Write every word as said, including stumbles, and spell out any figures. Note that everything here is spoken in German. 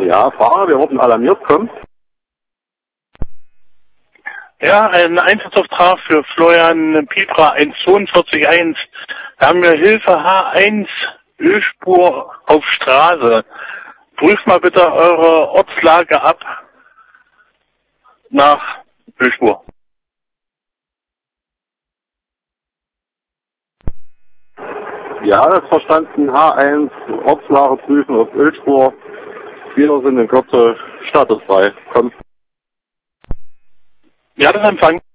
Ja, Fahrer, wir wurden alarmiert, kommt. Ja, ein Einsatzauftrag für Florian Pieper eins zwei vier eins. Da haben wir Hilfe H eins, Ölspur auf Straße. Prüft mal bitte eure Ortslage ab nach Ölspur. Ja, das ist verstanden. H eins, Ortslage prüfen auf Ölspur. Wir sind in Kürze statusfrei. Kommt. Ja, das Empfang.